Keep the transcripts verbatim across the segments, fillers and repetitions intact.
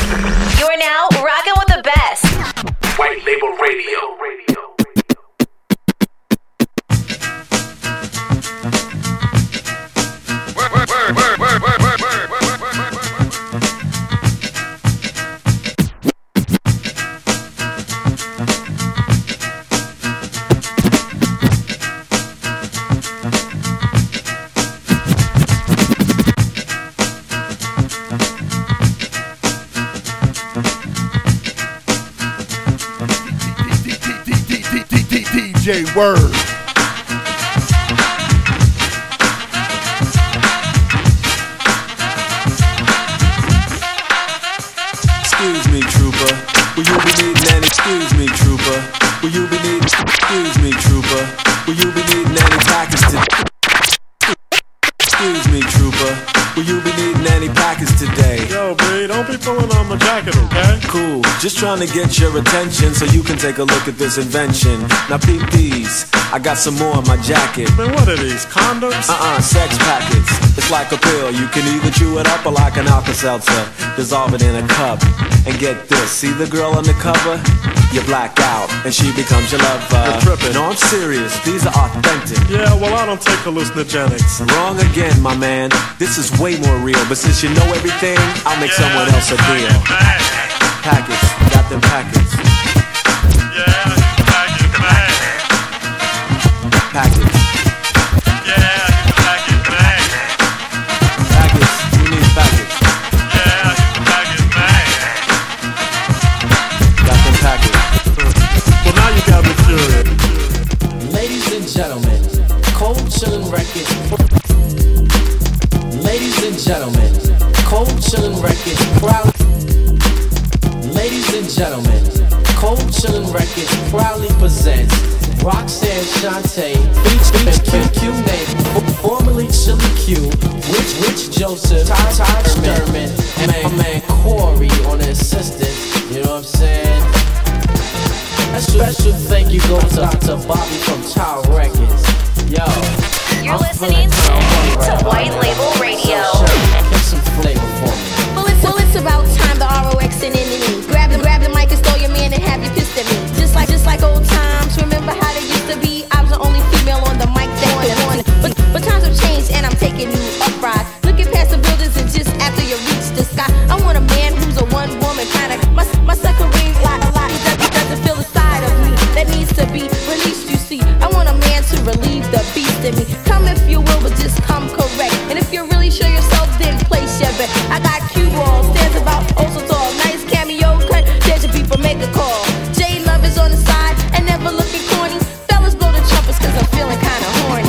You're now rocking with the best. White Label Radio. Word, word, word, word, word, word, word, word, word. D J Word. Excuse me, trooper. Will you be needing any? Excuse me, trooper. Will you be needing? Excuse me, trooper. Will you be needing any package to? Excuse me, trooper. Will you be needing any package today? Yo, B, don't be pulling on my jacket, okay? Cool. Just trying to get your attention so you can take a look at this invention. Now peep these. I got some more in my jacket. Man, what are these, condoms? Uh-uh, sex packets. It's like a pill. You can either chew it up or like an Alka-Seltzer. Dissolve it in a cup. And get this. See the girl on the cover? You black out and she becomes your lover. You're tripping. No, I'm serious. These are authentic. Yeah, well, I don't take hallucinogenics. Wrong again, my man. This is way more real. But since you know everything, I'll make yeah, someone else a deal. Packets. Got them packets. Yeah, packets, man. Packets. Yeah, packets, man. Packets. You need packets. Yeah, packets, man. Got them packets. Well, now you got me curious. Ladies and gentlemen, Cold Chillin' Records. Ladies and gentlemen, Cold Chillin' Records proud. Ladies and gentlemen, Cold Chillin' Records proudly presents Roxanne Shante, featuring Q Q name, formerly Chili Q, Rich Rich Joseph, Ty Ty Sherman, and my man Corey on the assistant. You know what I'm saying? A special thank you goes to Doctor Bobby from Child Records. Yo, You're I'm listening feeling to right White now. Label Radio. Get some flavor for me. Well, it's, well, it's about time the R O X and N N E. Grab the, grab the mic and stole your man and have you pissed at me. Just like, just like old times. Remember how they used to be? I was the only female on the mic that could on. But, but times have changed and I'm taking you up ride. Looking past the buildings and just after you reach the sky, I want a man who's a one woman kind of. My, my sucker ring lot a lot. He doesn't, doesn't feel the side of me that needs to be released. You see, I want a man to relieve the beast in me. Come if you will, but just come correct. And if you're really sure yourself, then place your bet. I got cue balls, stands about oh so tall. Nice cameo cut, there's your people, make a call. J Love is on the side and never looking corny. Fellas blow the trumpets cause I'm feeling kinda horny.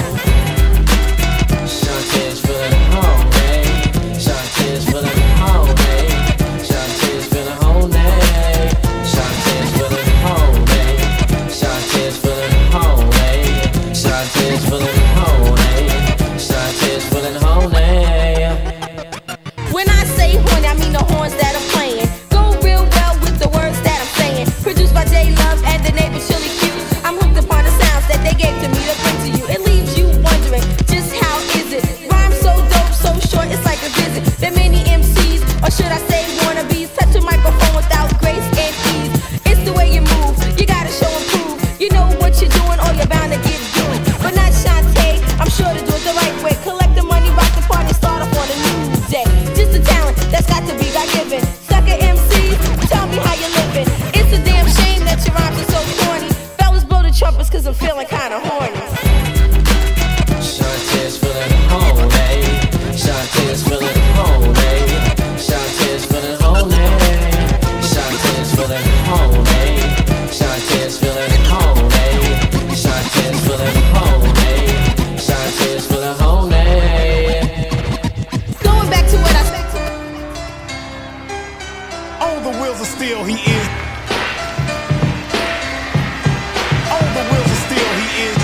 Shantae's feeling horny. Shantae's feeling horny. Shantae's feeling horny. Shantae's feeling horny. Shantae's feeling horny. Shantae's feeling horny. Shantae's feeling horny. When I say horny, I mean the horns that I'm playing. Go real well with the words that I'm saying. Produced by J Love and the neighbor Chili Q. I'm hooked upon the sounds that they gave to me to bring to you. It leaves you wondering just how is it? Rhyme so dope, so short, it's like a visit. There many M Cs, or should I say wannabes, touch a microphone without grace and ease. It's the way you move, you gotta show and prove. You know what you're doing, or you're bound to get doing. But not Shantae, I'm sure to do it the right way. Collect the money, rock the party, start off on a new day. Just a talent that's got to be God-given. Sucker M Cs, tell me how you living. It's a damn shame that your rhymes are so corny. Fellas blow the trumpets cause I'm feeling kinda horny. Shantae's feeling horny. Shantae's feeling horny. Shantae's feeling horny. Shantae's feeling horny. Shantae's feeling horny. Shantae's feeling horny. Shantae's feeling horny. Going back to what I said. On the wheels of steel, he is. On the wheels of steel, he is.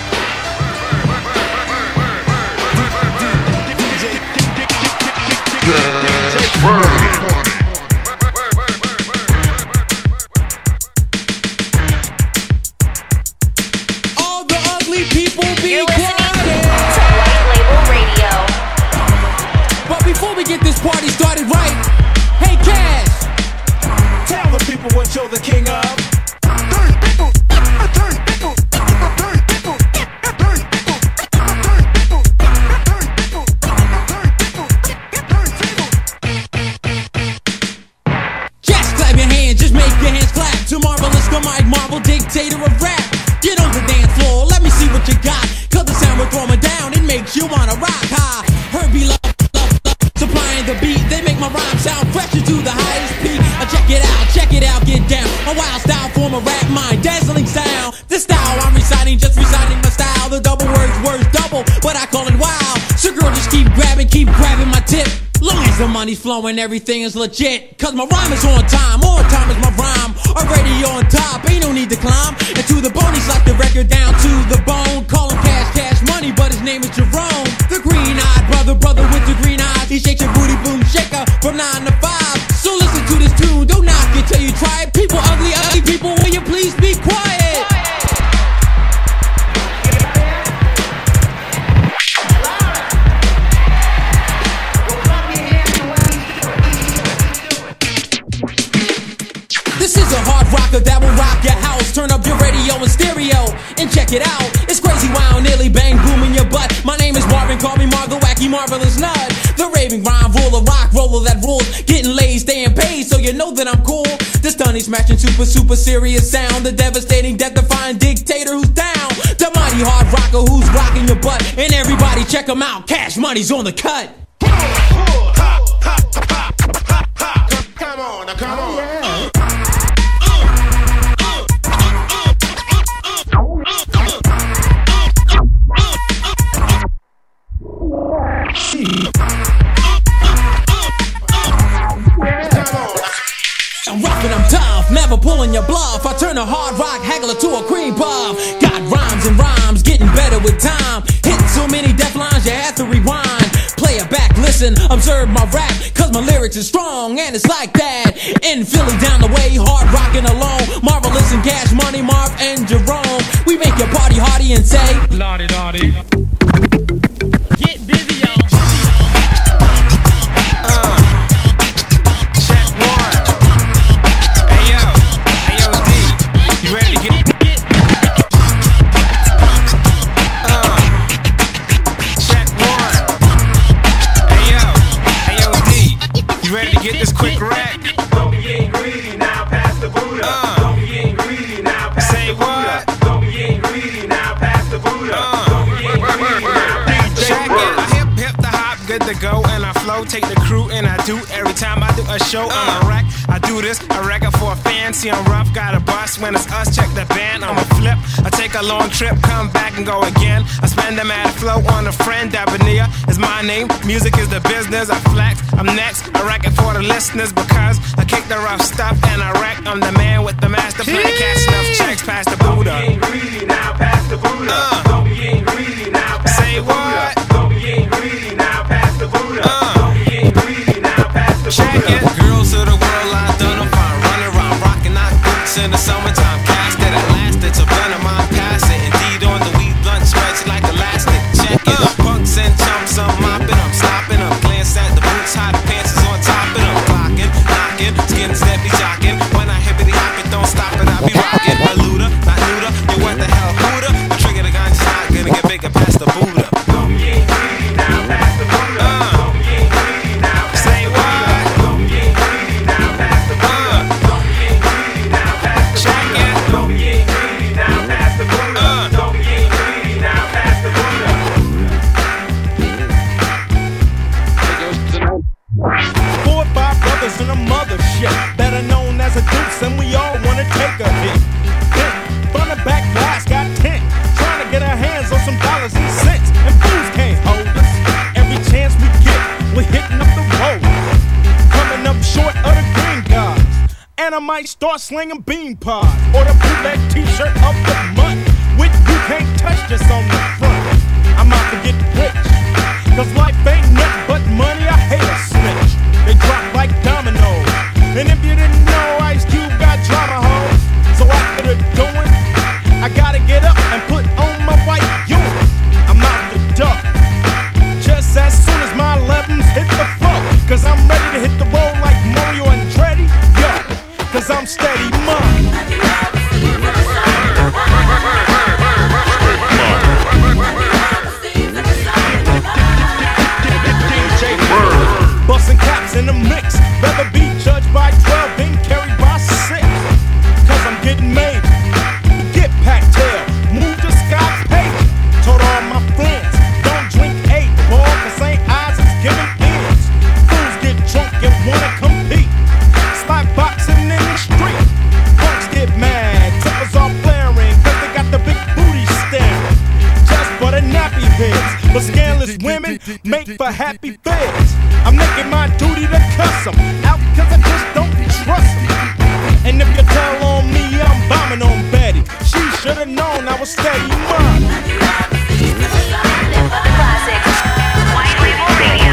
All the ugly people be You're listening quiet. to White Label Radio. But before we get this party started right, hey Cash, what you're the king of. Just clap your hands, just make your hands clap to Marvelous, the Mike Marvel, dictator of rap. Get on the dance floor, let me see what you got. Cause the sound we're throwing down, it makes you wanna rock high. Herbie love, love, love, supplying the beat. They make my rhyme sound fresher to the highest peak. Uh, check it out, check it out, get down. A wild style form of rap, mind, dazzling sound. This style I'm reciting, just reciting my style. The double words, words double, but I call it wild. So girl, just keep grabbing, keep grabbing my tip. Long as the money's flowing, everything is legit. Cause my rhyme is on time, on time is my rhyme. Already on top, ain't no need to climb. And to the bone, he's like the record down to the bone. Call him Cash, Cash Money, but his name is Jerome. The green-eyed brother, brother with the green eyes. He shakes your booty, boom, shaker from nine to five. So listen to this tune, don't knock it till you try it. People ugly, ugly people, will you please be quiet? This is a hard rocker that will rock your house. Turn up your radio and stereo and check it out. It's crazy, wow, nearly bang, boom in your butt. My name is Marvin, call me Mar, the wacky, marvelous nut. The raving rhyme ruler, rock roller that rules. Getting laid, staying paid, so you know that I'm cool. The stunning, smashing, super, super serious sound. The devastating, death-defying dictator who's down. The mighty hard rocker who's rocking your butt. And everybody check him out, Cash Money's on the cut. Come on, now come on. I'm rough and I'm tough, never pulling your bluff. I turn a hard rock haggler to a cream puff. Got rhymes and rhymes, getting better with time. Hit so many death lines, you have to rewind. Play it back, listen, observe my rap. Cause my lyrics is strong, and it's like that. In Philly down the way, hard rocking alone. Marvelous and Cash Money, Marv and Jerome. We make your party hardy and say Lottie Dottie. get busy, y'all. Get this quick rap. Don't be getting greedy now, pass the Buddha. Uh. Don't be getting greedy now, pass Say the Buddha. what? Don't be getting greedy now, pass the Buddha. Uh. Don't be getting greedy now. Check it. I hip hip the hop, good to go, and I flow, take the crew, and I do every time I do a show. I'm a wreck. I do this, a record for a fan. See, I'm rough, got a bus when it's us. Check the band, I'm a flip. I take a long trip, come back and go again. I spend a mad flow on a friend. Dabania is my name. Music is the business. I flex. I'm next. I record for the listeners because I kick the rough stuff and I wreck. I'm the man with the master plan. Cash enough checks past the Don't be Buddha. getting greedy now, pass the Buddha. Uh. Don't be getting greedy now, pass Say the Buddha. what? Don't be getting greedy now, pass the Buddha. Uh. Don't be getting greedy now, pass the Check Buddha. it. Girls of the world, I done them fine. Running around, rocking out boots in the summertime. Cast that elastic, so none of mine pass it. Indeed, on the weed blunt, stretch like elastic. Check it. Punks and chumps, I'm mopping, I'm stopping up. Glance at the boots, hot pants is on top of them. Clocking, knocking, skin steady jocking. When I hippity hop it, don't stop it, I be rocking. A looter, not neuter, you what the hell, Buddha? The trigger the gun's not gonna get bigger past the Buddha. Don't be getting greedy now, pass the Buddha. Uh. Don't be getting greedy now, pass Say the what? Buddha. Don't be getting greedy now, pass the Buddha. Don't be getting greedy now, pass the Check Buddha. it. Don't be getting greedy now, pass the Buddha. Uh. Don't be getting greedy now, pass the Buddha. Four or five brothers in a mothership, better known as a deuce, and we all wanna take a hit. Hit from the back glass, got tent, trying to get our hands on some dollars and cents, and fools can't hold us. Every chance we get, we're hitting up the road, coming up short of the green guys. And I might start slinging bean pods, or the bootleg t-shirt of the month, with you can't touch this on the front. I'm out to get rich, cause life ain't nothing but money, I hate a snitch. They drop like dominoes, and if you didn't know, Ice Cube got drama hoes. So after the doing, I gotta get up and put on my white units. I'm out the duck, just as soon as my elevens hit the floor. Cause I'm ready to hit the road like Mario Andretti, yo. Cause I'm steady a happy feds. I'm making my duty to cuss 'em out cause I just don't trust 'em. And if you tell on me, I'm bombing on Betty. She should've known I was steady mine. The classics. White Label Radio.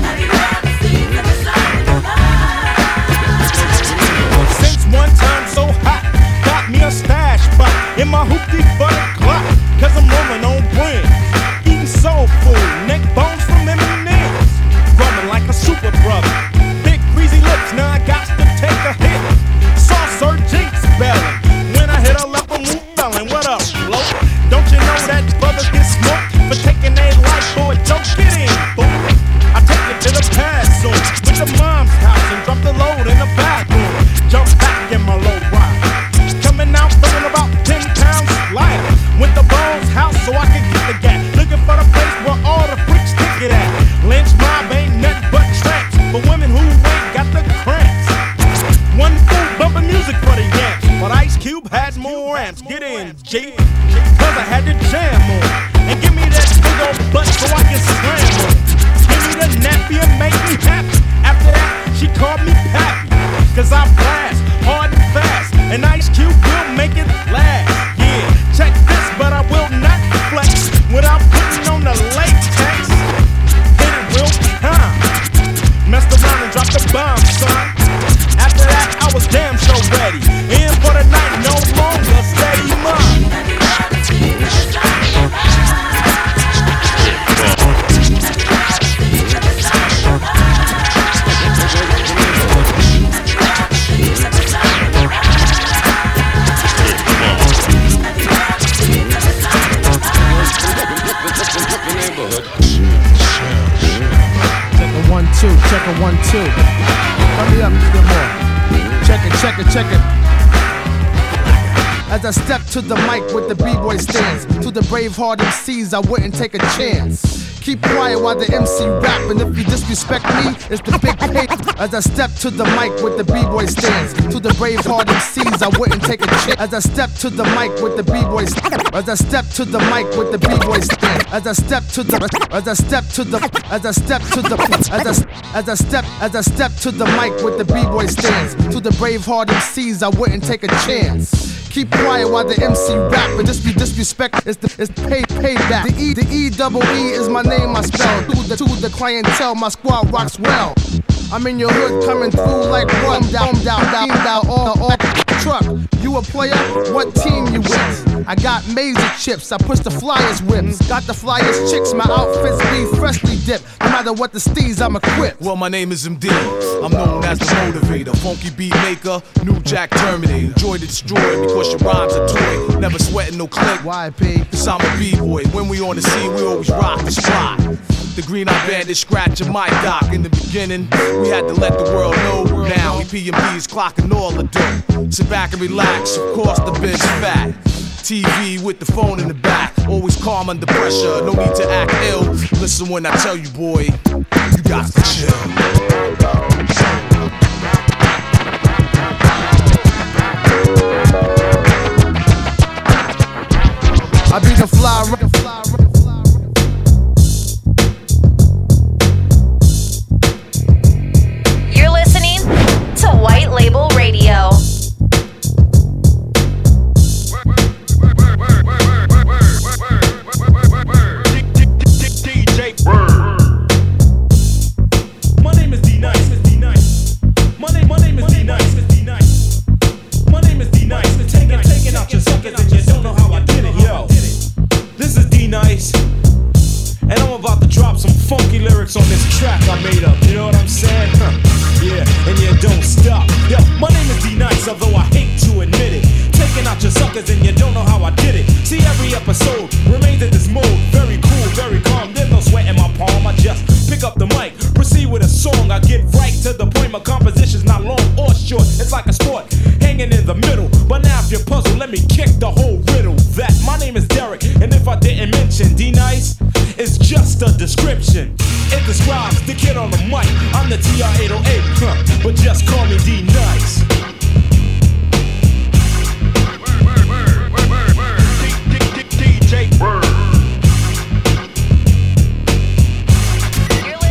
Since one time so hot, got me a stash spot in my hoopty butter clock. Cause I'm rolling on brand, eating soul food, neck bones from M and M's. Rubbing like a super brother, big greasy lips, now I got to take a hit. Saw Sir Jinx belling, when I hit a level move felling. What up, bloke? Don't you know that brothers get smoked for taking their life, boy? Don't get in, boy. I take it to the past soon, with the mom's house and drop the load in the bathroom. Jump back in my low ride, coming out feeling about ten pounds lighter. Went to Bones house so I could get the gas, looking for the place where all the freaks stick it at. Lynch mob ain't nothing but traps for women who ain't got the cramps. One fool bumping music for the yamps, but Ice Cube had more amps. Get in, G, cause I had to jam on. And give me that big old butt so I can slam on. Give me the nappy and make me happy. After that, she called me Pappy, cause I blast hard and fast, and Ice Cube will make it last. Yeah, check this, but I will not flex without putting on the latex. Hit it real time, messed around and dropped the bomb, son. After that, I was damn sure ready. In for the night, no longer steady mine. Check a one, two, check a one, two. Hurry up, get more. Check it, check it, check it. As I step to the mic with the b-boy stance, to the brave heart M Cs, I wouldn't take a chance. Keep quiet while the M C rap, and if you disrespect me, it's the big pay. As I step to the mic with the b-boy stance, to the brave heart M Cs, I wouldn't take a chance. As I step to the mic with the b-boy stance, as I step to the mic with the b-boy stance, as I step to the, as I step to the, as I step to the, as I, as I step, as I step to the mic with the b-boy stance, to the brave heart M Cs, I wouldn't take a chance. Keep quiet while the M C rap, and just be disrespect. It's the it's pay payback. The E the E double E is my name I spell. To the to the clientele, my squad rocks well. I'm in your hood coming through like one down down down down all all truck. You a player? What team you with? I got major chips. I push the flyers whips. Got the flyers chicks. My outfits be freshly dipped. No matter what the steez, I'm equipped. Well, my name is M D. I'm known as the motivator, funky beat maker, new jack Terminator. Joy to destroy because your rhymes are toy. Never sweating no click. Y P. Cause I'm a b-boy. When we on the scene, we always rock the spot. The green eye bandit scratch a mic dock. In the beginning, we had to let the world know. Now we P M Ds clocking all the dough. Sit back and relax, of course the bitch fat. T V with the phone in the back. Always calm under pressure, no need to act ill. Listen when I tell you, boy, you got to chill. I be the fly. You're listening to White Label Radio. D J My name is D Nice. My name, my name is D Nice. My name is D Nice. Taking, taking out your suckers and you don't know how I did it. Yo, this is D Nice, and I'm about to drop some funky lyrics on this track I made up. You know what I'm saying? Huh. Yeah, and you don't stop. Yo, my name is D Nice, although I hate to admit it. Taking out your suckers and you don't know how I did it. See, every episode remains in this mode. Very cool, very calm. There's no sweat in my palm. I just pick up the mic, proceed with a song. I get right to the point. My composition's not long or short. It's like a sport, hanging in the middle. But now if you're puzzled, let me kick the whole riddle. That my name is Derek, and if I didn't mention D Nice, it's just a description. It describes the kid on the mic. I'm the T R eight oh eight, huh, but just call me D Nice. D J Bird. You're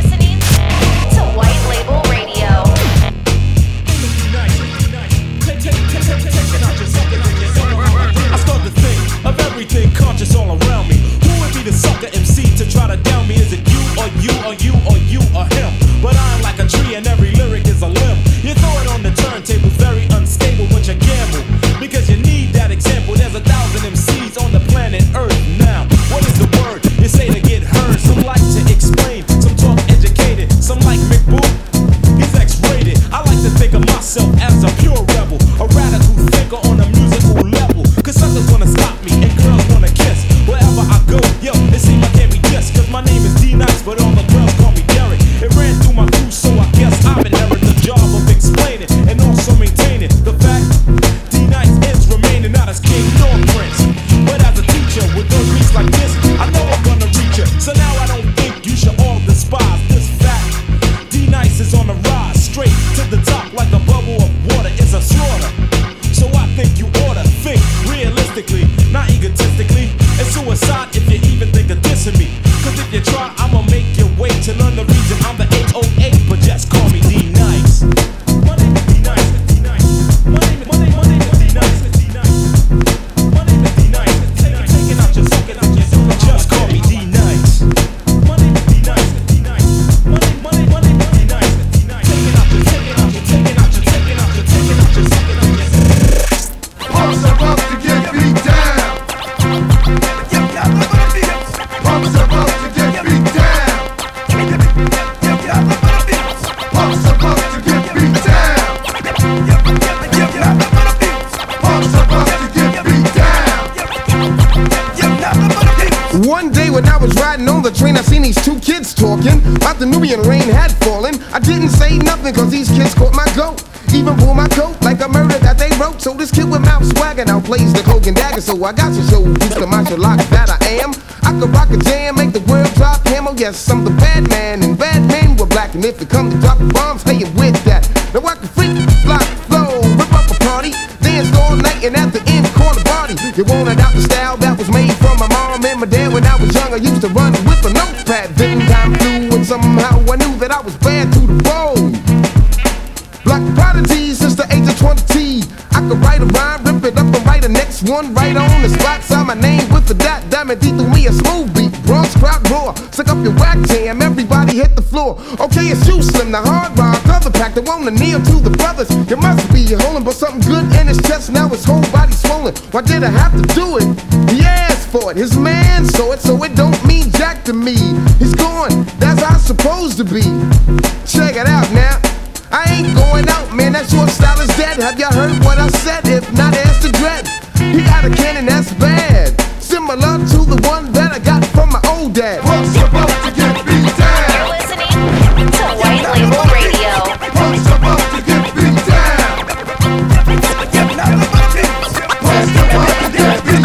talking about the Nubian rain had fallen. I didn't say nothing cause these kids caught my goat. Even pull my coat like a murder that they wrote. So this kid with mouth swagger now plays the cloak and dagger. So I got to show who's the martial lock that I am. I could rock a jam, make the world drop hammer. Yes, I'm the bad man, and bad men were black. And if it come to dropping bombs, hey, it with that. Now I can freak, block, flow, rip up a party, dance all night, and at the end, call the party. You wanted out the style that was made from my mom and my dad when I was young. I used to run with a notepad. Then time flew, and somehow I knew that I was bad to the bone. Black prodigy since the age of twenty. I could write a rhyme, rip it up and write the next one right on the spot. Sign my name with the dot, Diamond D threw me a smooth beat. Bronx crowd roar, suck up your whack jam, everybody hit the floor. Okay, it's you, Slim, the hard rock, cover pack, the one to kneel to the brothers. You must be holding but something good in his chest, now his whole body swollen. Why did I have to do it? He asked for it, his man saw it, so it don't mean jack to me. He's gone, that's how it's supposed to be. Check it out now. I ain't going out, man, that short style is dead. Have y'all heard what I said? If not, ask the dread. He got a cannon that's bad, similar to the one that I got from my old dad. What's about to get beat down? You're listening to White Label Radio. What's about to get beat down? What's about to get beat down? What's about to get beat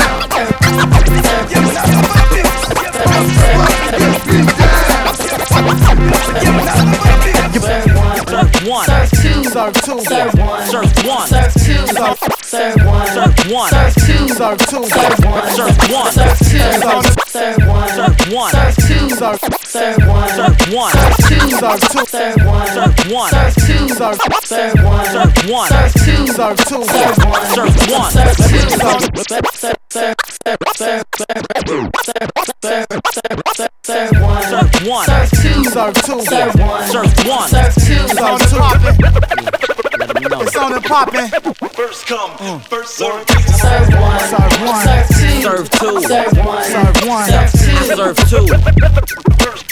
down? One. Serve two. Serve two. Serve one. Serve one. Serve two. Serve one. Serve one. Serve two. Serve two. Serve one. Serve one. Serve two. Serve one. Serve one. Serve two. Serve Serve one. Serve one. Serve two. Serve two. Serve one. Serve one. Serve two. Serve Serve one. Serve one. Serve two. Serve two. Serve one. Serve one. Serve two. Serve Serve serve serve serve one. Serve one. Serve two. Serve two. Serve one. Serve one. Serve two. Serve two. It's on and poppin'. First come, first serve. Serve one. Serve one. Serve two. Serve two. Serve one. Serve one. Serve two. Serve two. First,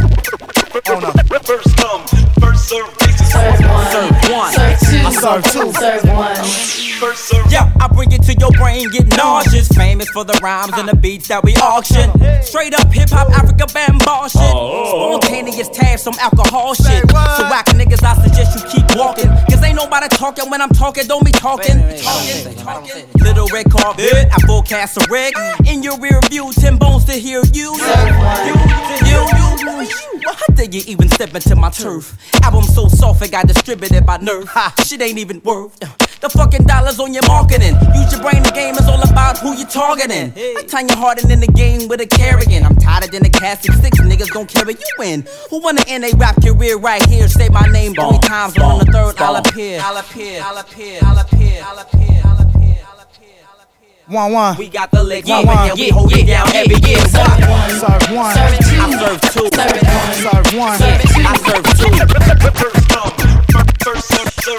first come, first serve. Serve one. Serve one. Serve two. I serve two. Serve one. First serve. Yeah, I bring it to your brain, get nauseous. Famous for the rhymes and the beats that we auction. Straight up hip hop, Africa bamboo shit. Spontaneous tab, some alcohol shit. So whack niggas, I suggest you keep walking. Cause ain't nobody talking when I'm talking, don't be talking. Little red Corvette, I forecast a wreck. In your rear view, ten bones to hear you. You, you, you, you. How dare you even step into my turf? Album so soft, it got distributed by Nerf. Shit ain't even worth the fucking dollars on your marketing. Use your brain, the game is all about who you targeting. I time you harder in the game with a carrigan. I'm tighter than a casket, six niggas gon' carry you in. Who wanna end a rap career right here? Say my name three times, on the third I'll appear. I'll appear, I'll appear, I'll appear, I'll appear, I'll appear, I'll appear. One, one. We got the licks, One, yeah, one. yeah, we hold it down every year. Serve one. Serve one. Serve two. I serve two. Serve one. Serve one. Serve two. I serve two. First come, first serve, serve.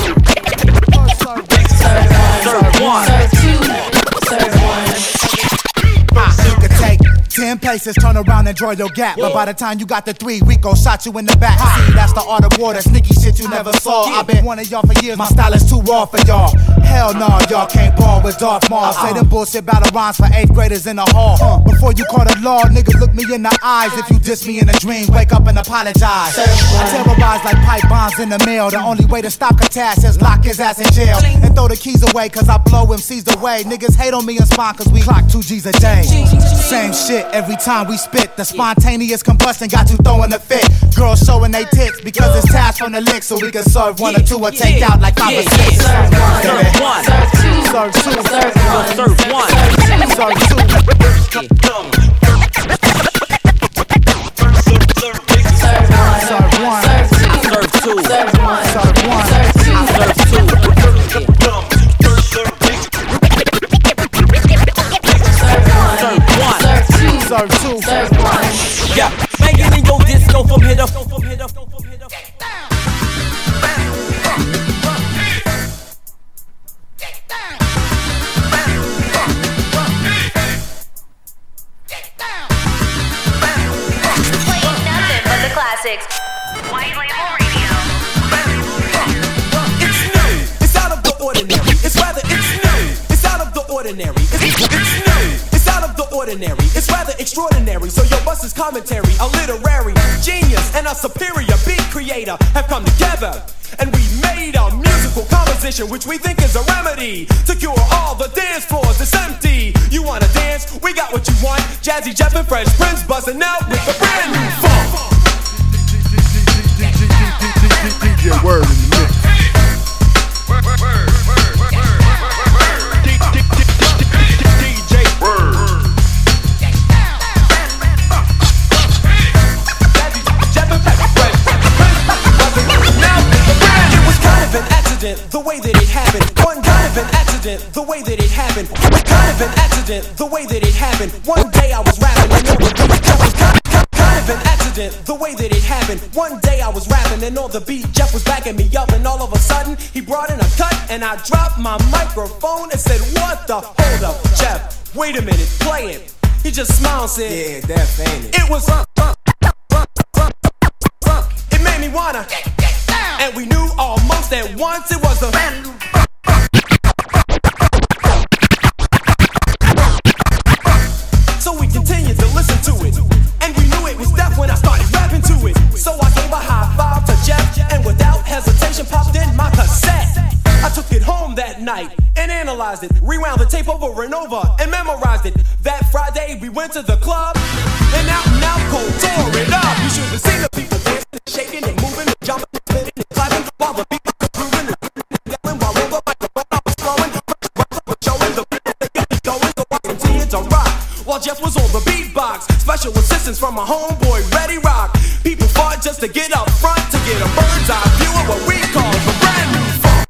Serve one. Serve two. Serve one. You could take ten paces, turn around and draw your gap. But by the time you got the three, Rico shot you in the back. See, that's the art of war, that sneaky shit you never saw. I've been one of y'all for years, my style is too raw for y'all. Hell no, y'all can't ball with Darth Maul. Say them bullshit battle rhymes for eighth graders in the hall. Before you call the law, nigga, look me in the eyes. If you diss me in a dream, wake up and apologize. I terrorize like pipe bombs in the mail. The only way to stop Katash is lock his ass in jail and throw the keys away, cause I blow M Cs away. Niggas hate on me and spawn cause we clock two G's a day. Same shit every time we spit. The spontaneous combustion got you throwing a fit. Girls showing they tits because it's task from the lick, so we can serve one or two or take out like five or six. Serve one. Serve two. Serve two. Serve one. Serve one. Serve two. Come, Serve one. Serve one. Serve two. Serve two. Serve one. Serve one. Serve two. Serve two. come, first serve. Serve one. Serve one. Serve two. Serve two. Serve one. Yeah, banging in your disco from here to Playing nothing but the classics. White Label Radio. legendary. So your bus is commentary, a literary genius and a superior beat creator have come together. And we made a musical composition which we think is a remedy to cure all the dance floors that's empty. You wanna dance? We got what you want. Jazzy Jeff and Fresh Prince buzzing out with a brand new funk. D J Word in the mix. Word, word, word, word, word, D J Word. It was kind of an accident, the way that it happened. One kind of an accident, the way that it happened. Kind of an accident, the way that it happened. One day I was rapping and all the beat Jeff was kind of an accident, the way that it happened. One day I was rapping and all the beat Jeff was backing me up, and all of a sudden he brought in a cut and I dropped my microphone and said, "What the? Hold up, Jeff. Wait a minute, play it." He just smiled and said, "Yeah, that's ain't it." It was uh, uh, uh, uh, uh, it made me wanna. And we knew almost at once it was the brand new. So we continued to listen to it, and we knew it was death when I started rapping to it. So I gave a high five to Jeff, and without hesitation popped in my cassette. I took it home that night and analyzed it, rewound the tape over and over and memorized it. That Friday we went to the club, and out and out cold tore it up. You should have seen the people dancing and shaking and moving and jumping and spinning and clapping while the beat was grooving and yelling while all the microphone I was flowing. Showing the people they got me going, so I continued to rock while Jeff was on the beatbox. Special assistance from my homeboy Ready Rock. People fought just to get up front to get a bird's eye view of what we call the brand new funk.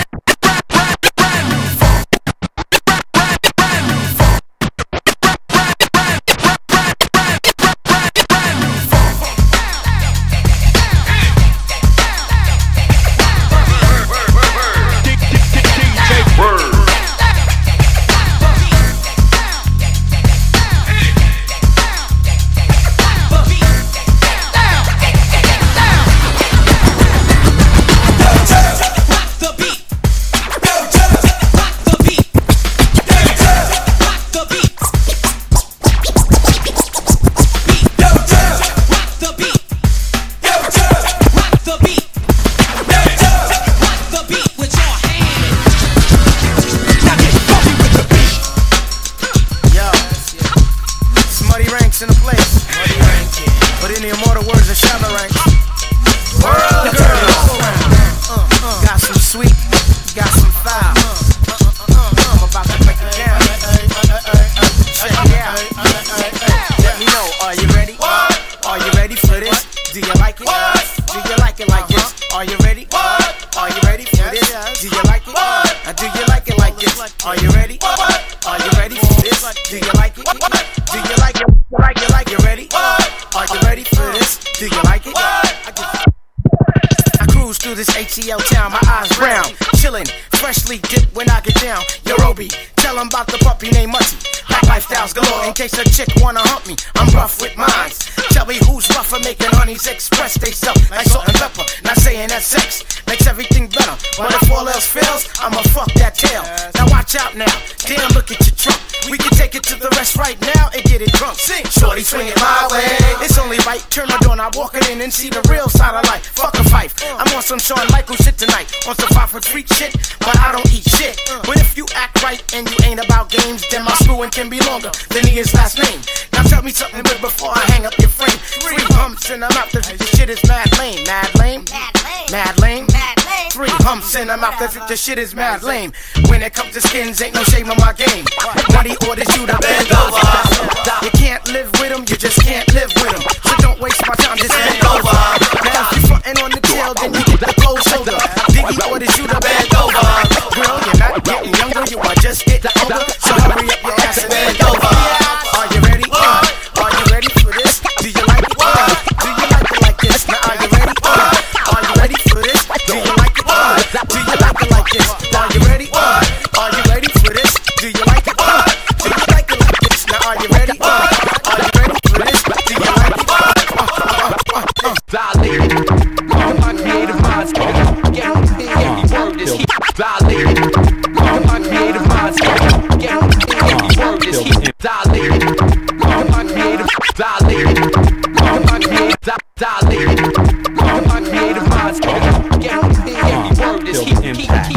And see the real side of life. Fuck a fife. I'm on some Shawn Michael shit tonight. On some five foot freak shit, but I don't eat shit. But if you act right and you ain't about games, then my screwing can be longer than his last name. Now tell me something good before I hang up your frame. Three humps in the mouth, this shit is mad lame. Mad lame? Mad lame? Three humps in the mouth, this shit is mad lame. When it comes to skins, ain't no shame in my game. Money orders you to bend over. You can't live with them, you just can't live with them. So don't waste my time, just bend over. Now if you frontin' on the tail, then you get the cold shoulder. Diggy orders you to bend over. Girl, you're not getting younger, you are just getting older. So hurry up your ass and bend over. Are you ready? Uh, are you ready for this? Do you like it? Uh, do you like it like this? Now are you ready? Uh, are you ready for this? Do you like it? Uh, do you like it like this? Are you ready? Uh, are you ready for this? Do you like it? Uh, do you like it like this? Now are you ready? Uh, are you ready for this? Do you like it? Uh, uh, uh, uh, uh. Dilated. All my creative impact.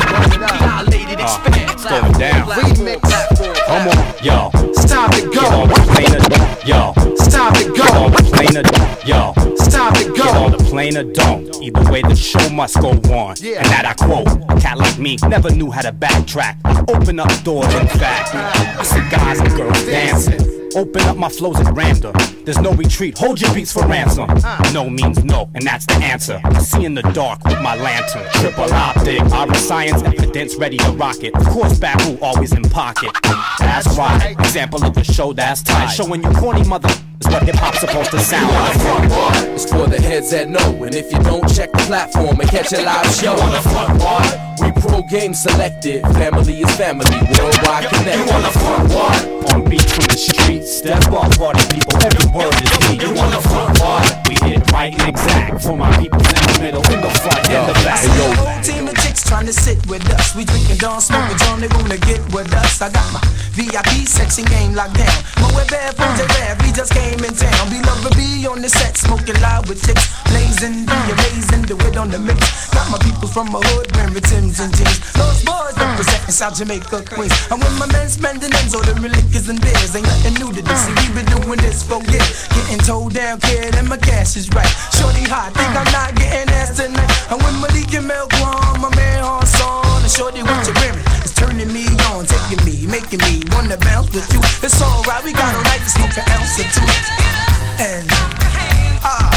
Uh, slow it down. Come on, yo. Stop it, go. Get on the plane or don't, yo. Stop it, go. Get on the plane or don't, yo. Stop it, go. Get on the plane or don't. Either way, the show must go on. Yeah. And that I quote. A cat like me never knew how to backtrack. Open up doors, in fact. I see guys and girls dancing. Open up my flows at random. There's no retreat, hold your beats for ransom. No means no, and that's the answer. I see in the dark with my lantern. Triple optic, our science evidence ready to rock it. Of course, Babu always in pocket. That's right, example of the show that's tight. Showing you corny mother is what hip-hop's supposed to sound like. It's for the heads that know, and if you don't, check the platform and catch a live show. On the front part, we pro game selected. Family is family, worldwide connected. You on the front part, on beats from the streets. Step up, party people, every word is heat. You on the front part, we hit right and exact. For my people in the middle, in the front, and the back. Hey, yo. Whole team of chicks trying to sit with us. We drinking Dawn, smoking John, they wanna get with us. I got my V I P section game locked down. But we're bad from the rap, we just came in town. We love to be on the set, smoking loud with chicks. Blazing, be amazing, do it on the mix. Got my people from my hood, wearing Timbs and jeans. Those boys representing South Jamaica, Queens. And when my men spending ends, all the liquors and beers. Ain't nothing new to this, see, we been doing this for years. Getting told down, kid, and my cash is right. Shorty hot, think I'm not getting ass tonight. And when Malik and Mel Guam, my man Hanson, and shorty what you wearing, it's turning me on, taking me, making me wanna bounce with you. It's alright, we got all night to smoke an ounce or two. And ah,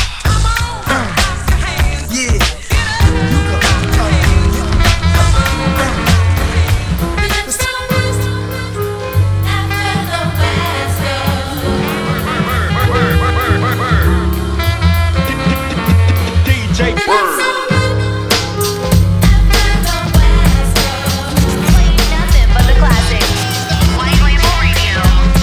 uh, yeah. D J Word. Nothing but the classics. White Label Radio.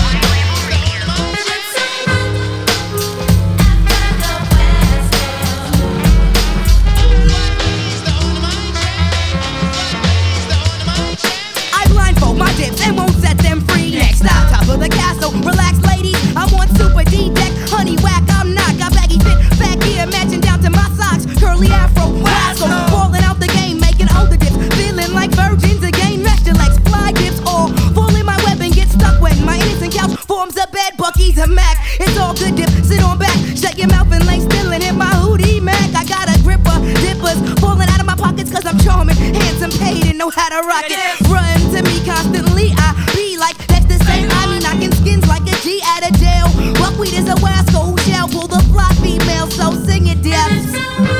I blindfold my dips and won't set them free. Next stop, top of the castle. Relax, ladies. I want super D-deck. Honey whack, I'm not. Got baggy fit, back here, matching down to my socks. Curly afro, lasso. Falling out the game, making older dips. Feeling like virgins again. Rest your legs, fly dips. All fall in my web and get stuck when my innocent couch forms a bed. Bucky's a Mac. It's all good dip. Sit on back, shut your mouth and lay still and hit my hootie Mac. I got a gripper, dippers falling out of my pockets cause I'm charming, handsome, paid, and know how to rock it. Run to me constantly, I be like, that's the same. I mean, knocking skins like a G out of jail. Buckwheat is a wild school shell, pull the fly female, so sing it, Debs.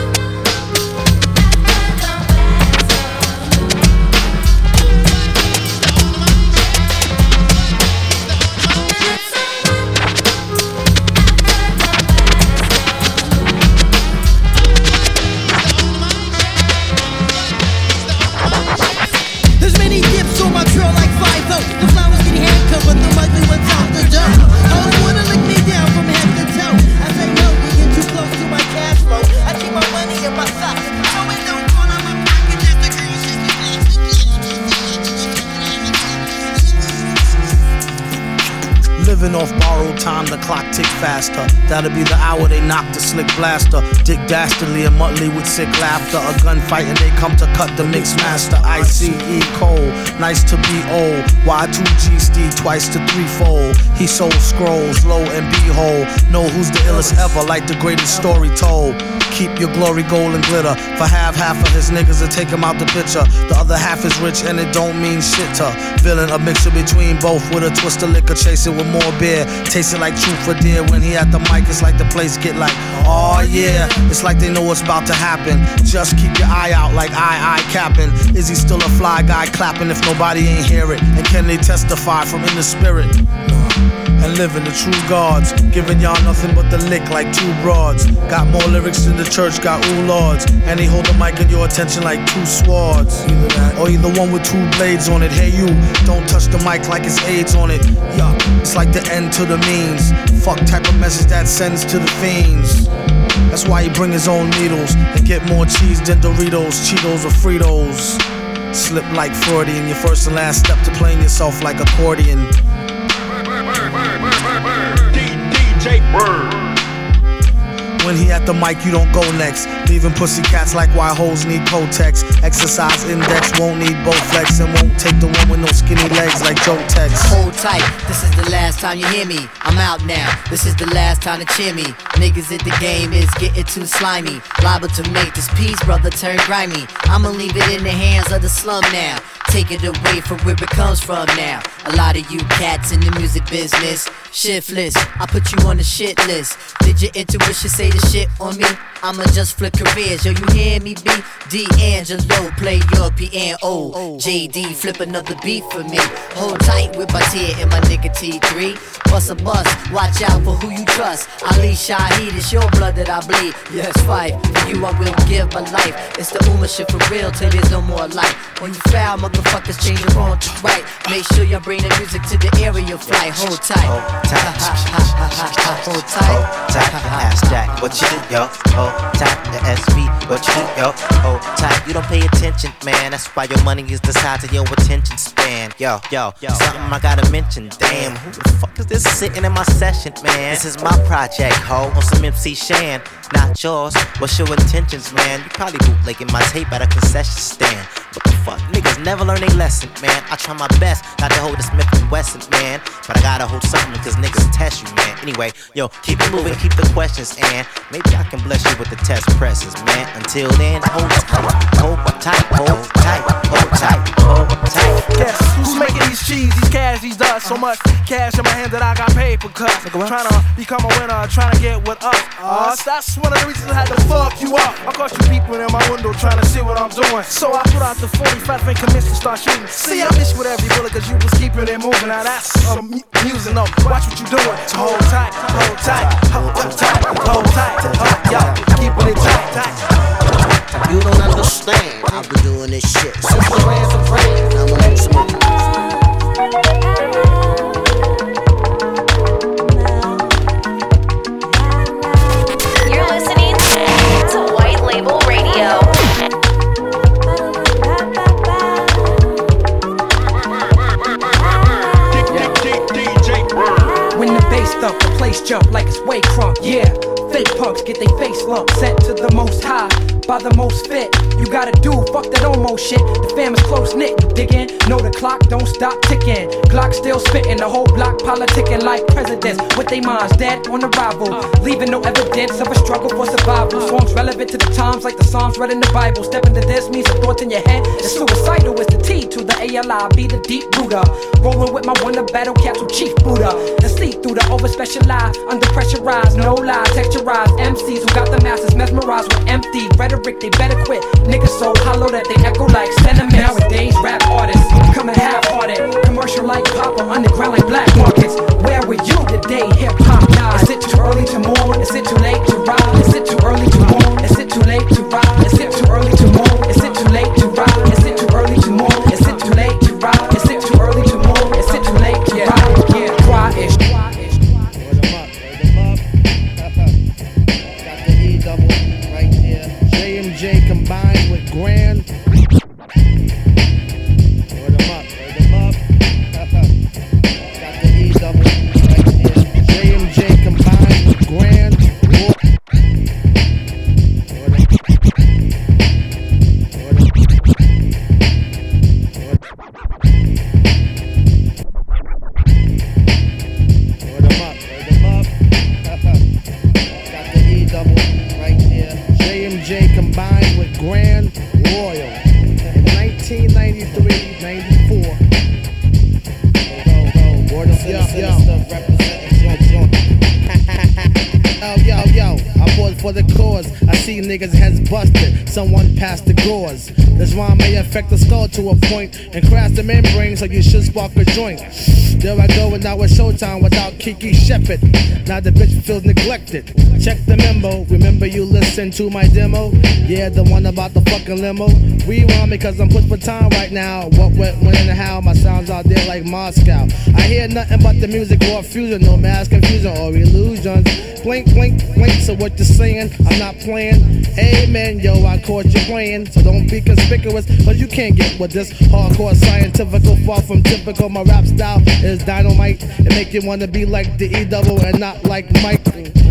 There's many dips on my trail like five oh. The flowers get handcuffed, but the ugly ones out the door. Oh, wanna lick me down from head to toe. I say no, you're getting too close to my cash flow. I keep my money in my socks, so it don't fall out my pocket. That's the girls just be Living off borrowed time, the clock tick faster. That'll be the hour they knock the slick blaster. Dick Dastardly and Muttley with sick laughter. A gunfight and they come to cut the mix master. I C E Cole, nice to be old. Y two G Steed twice to threefold. He sold scrolls, low and behold. Know who's the illest ever, like the greatest story told. Keep your glory gold and glitter. For half, half of his niggas to take him out the picture. The other half is rich and it don't mean shit to villain. A mixture between both with a twist of liquor. Chase it with more beer. Taste it like truth for dear. When he at the mic, it's like the place get like, oh yeah. It's like they know what's about to happen. Just keep your eye out like I, I capping. Is he still a fly guy clapping if nobody ain't hear it? And can they testify from in the spirit? And living the true gods, giving y'all nothing but the lick like two broads. Got more lyrics than the church got ooh lords. And he hold the mic in your attention like two swords. Either that, or either one with two blades on it. Hey you, don't touch the mic like it's AIDS on it. Yeah, it's like the end to the means. Fuck type of message that sends to the fiends. That's why he bring his own needles and get more cheese than Doritos, Cheetos, or Fritos. Slip like Freudian, your first and last step to playing yourself like accordion. D J Word. When he at the mic, you don't go next. Leaving pussy cats like why hoes need Kotex. Exercise index won't need Bowflex and won't take the one with no skinny legs like Joe Tex. Hold tight, this is the last time you hear me. I'm out now, this is the last time to cheer me. Niggas at the game is getting too slimy. Liable to make this piece, brother, turn grimy. I'ma leave it in the hands of the slum now. Take it away from where it comes from now. A lot of you cats in the music business, shiftless, I put you on the shit list. Did your intuition say the shit on me? I'ma just flip careers, yo, you hear me, B? D'Angelo, play your piano. J D, flip another beat for me. Hold tight with my tear and my nigga T three. Bust a bus, watch out for who you trust. Ali Shaheed, it's your blood that I bleed. Yes, fight, for you I will give my life. It's the Uma shit for real till there's no more light. When you foul, motherfuckers change your wrong to right. Make sure you bring the music to the area flight. Hold tight. Hold tight. Hold tight. Hold tight. Ask Jack, what you do, yo? Hold tight. The S B, what you do, yo? Hold tight. You don't pay attention, man. That's why your money is the size of your attention span. Yo, yo, yo. Something I gotta mention. Damn, who the fuck is this sitting in my session, man? This is my project, ho. On some M C Shan, not yours. What's your intentions, man? You probably bootlegging my tape at a concession stand. What the fuck? Niggas never learn a lesson, man. I try my best not to hold a Smith and Wesson, man. But I gotta hold something cause niggas test you, man. Anyway, yo, keep it moving, keep the questions, and maybe I can bless you with the test presses, man. Until then, hold tight, hold tight, hold tight, hold tight, hold tight. Yes, who's making these cheese, these cash, these dust? So much cash in my hand that I got paper cuts. Trying to become a winner, trying to get with us. Us, that's one of the reasons I had to fuck you up. I caught you people in my window trying to see what I'm doing. So I put out the forty-five and commenced to start shooting. See, I miss with every bullet cause you was keeping it moving. Now that's some mu- music, no. Watch what you doing. So hold tight, hold tight, hold tight, hold tight, hold tight, keeping it tight, tight. You don't understand. I've been doing this shit since the lands of rain. I'ma make some moves. You're listening to White Label Radio. When the bass thump, the place jump like it's way crunk, yeah. Fake punks get they face lumped, sent to the most high by the most fit. You gotta do, fuck that almost shit. The fam is close knit, you diggin'? Know the clock don't stop ticking. Glock still spittin', the whole block politicking like presidents with they minds dead on arrival, leaving no evidence of a struggle for survival. Songs relevant to the times like the Psalms read in the Bible. Step into this means a thought in your head. The suicidal is the T to the A L I, be the deep Buddha. Rolling with my one of battle capsule Chief Buddha. The see through the over specialized, under pressurized, no lie, texturized M Cs who got the masses mesmerized with empty rhetoric. They better quit. Niggas so hollow that they echo like sentiment. Nowadays, rap artists coming half-hearted, commercial like pop or underground like black markets. Where were you the day hip hop died? Is it too early to mourn? Is it too late to ride? Is it too early to mourn? Is it too late to ride? Is it too early to mourn? Is it too late to ride? Is it too early to mourn? Is it too late to ride? Is it too early to mourn? Is it too late to ride? Yeah, quiet-ish. J combined with Grand. Word them up, word them up. Got the E double right there. J M J combined with Grand. Word them up, word them up. Got the E double right there. J M J combined with Grand Royal in nineteen ninety-three ninety-four. Word of yo, yo. Yo, yo, yo, I bought for the cause. I see niggas heads busted. Someone passed the gauze. This rhyme may affect the skull to a point and crash the membrane, so you should spark a joint. There I go, and now it's showtime without Kiki Shepard. Now the bitch feels neglected. Check the memo. Remember you listened to my demo? Yeah, the one about the fucking limo. Rewind because I'm pushed for time right now. What, what, when, and how? My sounds out there like Moscow. I hear nothing but the music or fusion, no mass confusion or illusions. Blink, blink, blink. So what you're saying? I'm not playing. Amen, yo, I caught you playing. So don't be conspicuous, cause you can't get with this hardcore scientifical, far from typical. My rap style is dynamite. It make you wanna be like the E double and not like Mike.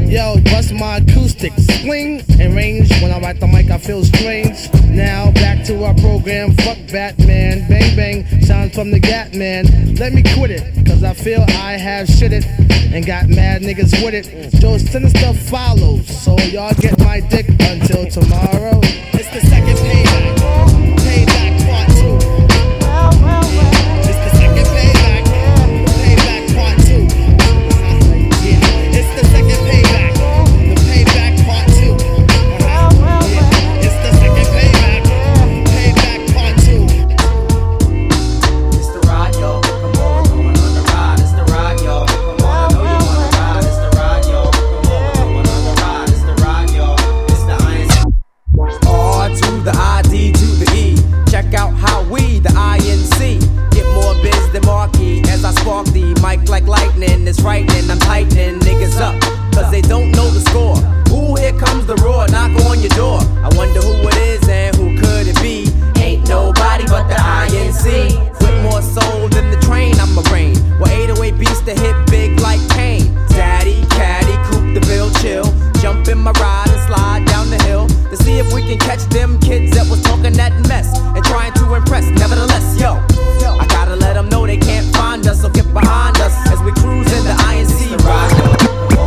Yo, bust my acoustics, swing and range. When I'm at the mic, I feel strange. Now back to our program. Fuck Batman, bang bang, sound from the Gat Man. Let me quit it, cause I feel I have shit it and got mad niggas with it. Joe's sinister follows, so y'all get my dick until tomorrow. It's the second payback, payback part two. It's the second payback, payback part two. Yeah, it's the second payback, the payback part two. Yeah, it's the second payback, payback part two. It's the ride, yo. Come on, we're going on the ride. It's the ride, yo. Come on, I know you wanna ride. It's the ride, yo. Come on, we're going on the ride. It's the ride, yo. It's the I N C. R to the I D to the E. Check out how we, the I N C, get more biz than Marquee. As I spark the mic like lightning, it's frightening. I'm tightening niggas up, cause they don't know the score. Ooh, here comes the roar, knock on your door. I wonder who it is and who could it be? Ain't nobody but the I N C. With more soul than the train, I'm a brain. With eight oh eight beats that hit big like Kane. Daddy, caddy, coupe the bill, chill. Jump in my ride and slide down the hill to see if we can catch them kids that was talking that mess and trying to impress. Nevertheless, yo, I gotta let them know they can't find us, so get behind us as we cruise in the I N C ride.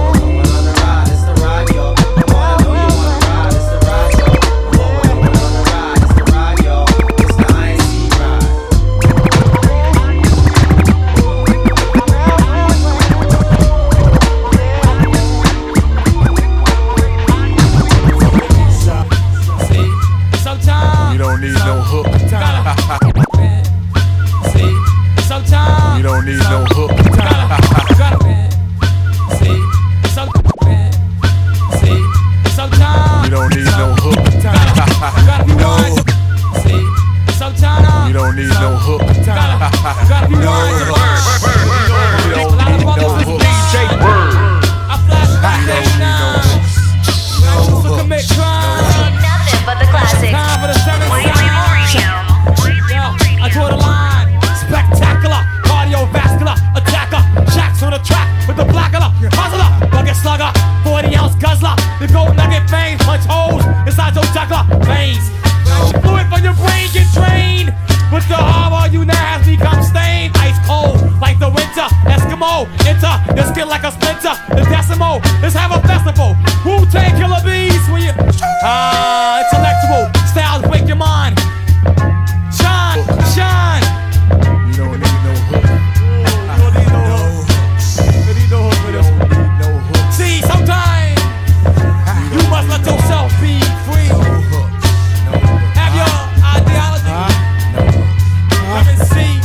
You don't need no hook. See, sometimes You don't need no hook. See, some, see, sometimes You don't need no hook. No. See, sometimes You don't need no hook. gotta be wise. You don't need no hook. D J Word. I flash back eighty-nine. I used to commit crime. Nothing but the classics. Time for the seven White Label Radio. Yeah, I draw the line. Spectacular, cardiovascular attacker. Shacks on the track with the blackula. Hustler, bucket slugger, forty ounce guzzler. The gold nugget veins punch holes inside your juggler veins. Fluid from your brain get drained. With the harbor, you now has become stained. Ice cold, like the winter. Eskimo, enter your skin like a splinter. The decimal, let's have a festival. Wu-Tang Killer Bees when you ah, intellectual styles wake your mind. Shine, shine. You don't need no hook. You don't need no hook. You need no hook for this one. No hook. See, sometimes you must let yourself be free. Have your ideology. Come and see.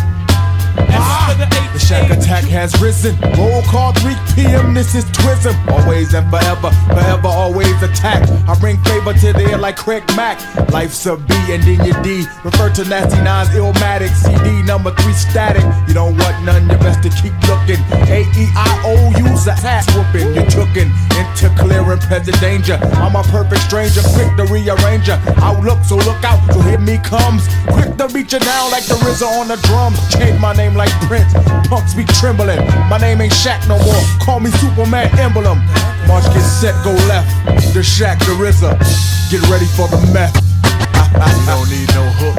The Shack Attack has risen. Roll call three P M This is Twism. Always and forever, forever always attack. I bring favor to the air like Craig Mack. Life's a B and then your D. Refer to Nasty Nine's Illmatic. C D number three static. You don't want none, you best to keep looking. A E I O U's a ass whooping. You're tookin' into clear and present danger. I'm a perfect stranger, quick to rearrange ya. Outlook, so look out, so here me comes. Quick to beat you down like the R Z A on the drums. Change my name like Prince. Punks be trembling. My name ain't Shaq no more. Call me Superman Emblem. March, get set, go left. The Shaq, the R Z A. Get ready for the meth. You don't need no hook.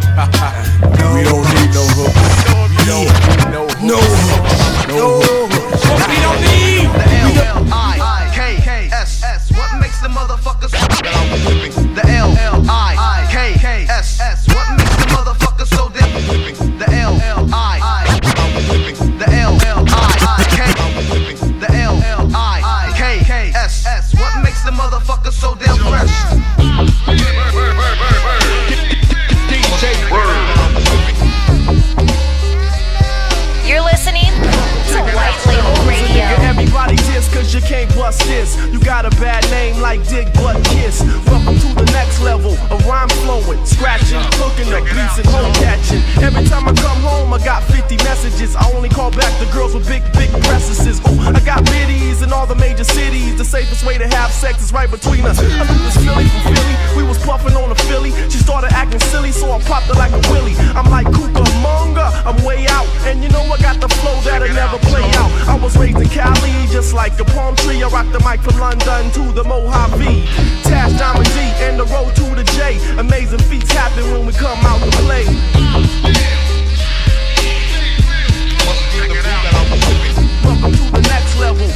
We don't need no hook. We don't need no hook. No hook. No hook. We don't need. The L I K S S. What makes the motherfuckers? The L I K S S. What makes the motherfuckers so damn? The L I The L I K The L I K S S. What makes the motherfuckers so damn fresh? D J Word. You're listening to White Label Radio. Everybody diss cause you can't bust this. You got a bad name like Dick Butt Kiss. Welcome to the next level of rhyme flowing, scratching, cooking up beats and home catching. Every time I come home I got fifty messages. I only call back the girls with big, big breasts. Ooh, I got biddies in all the major cities. The safest way to have sex is right between us. I knew this Philly from Philly. We was puffing on a Philly. She started acting silly Philly, so I popped it like a willy. I'm like Cucamonga, I'm way out. And you know I got the flow that'll never play out. I was raised in Cali, just like a palm tree. I rock the mic from London to the Mojave. Tash Diamond D and the road to the J. Amazing feats happen when we come out to play. Welcome to the next level.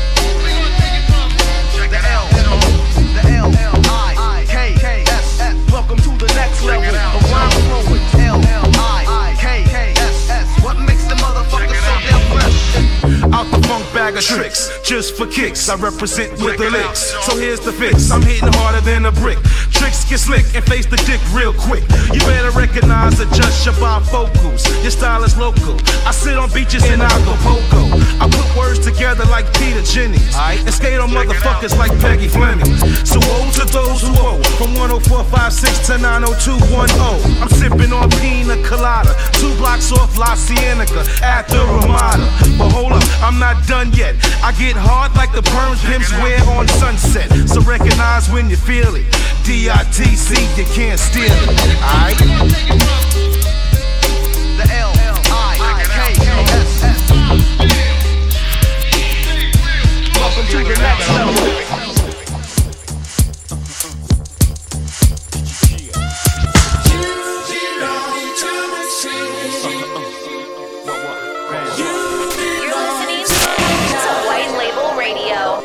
The L, the L, I, K, S, S. Welcome to the next level of rhyme flowing. L, I, K, S, S. What makes the motherfucker so damn fresh? Out the funk bag of tricks, just for kicks. I represent with the licks. So here's the fix. I'm hitting harder than a brick. Tricks get slick and face the dick real quick. You better recognize, adjust your bifocals. Your style is local. I sit on beaches in Acapulco. I put words together like Peter Jennings, and skate on motherfuckers like Peggy Fleming. So woe to those who owe. From one oh four five six to nine oh two one oh. I'm sipping on pina colada, two blocks off La Cienega at the Ramada. But hold up, I'm not done yet. I get hard like the perms pimps wear on Sunset. So recognize when you feel it. D I T C, you can't steal it. Alright? The L, I, K, S, S. Welcome to the next level. You're listening to White Label Radio.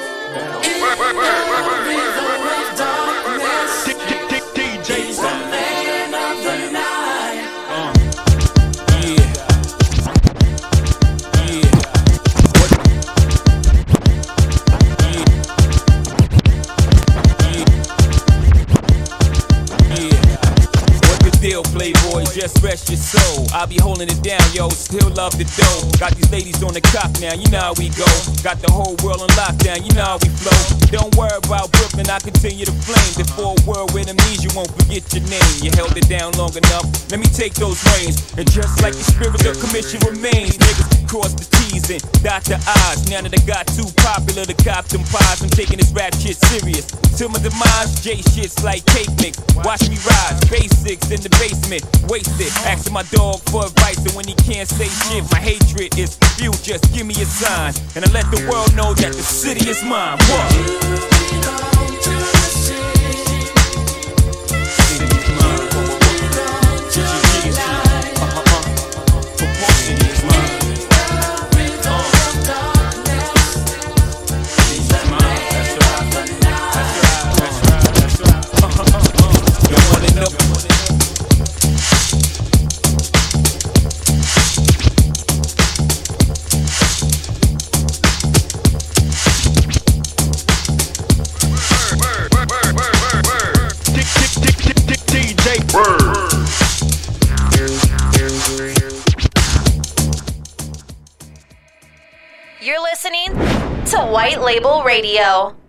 Playboy, just rest your soul. I'll be holding it down, yo, still love the dough. Got these ladies on the cock now, you know how we go. Got the whole world on lockdown, you know how we flow. Don't worry about Brooklyn, I continue to flame. Before a world with amnesia, you won't forget your name. You held it down long enough, let me take those reins. And just like the spirit of commission remains, niggas cross the T's and dot the I's. Now that I got too popular to cop them pies, I'm taking this rap shit serious. Till my demise, J shit's like cake mix. Watch me rise, basics in the basement, wasted. Asking my dog for advice, and when he can't say shit, my hatred is few. Just give me a sign, and I let the world know that the city is mine. What? You're listening to White Label Radio.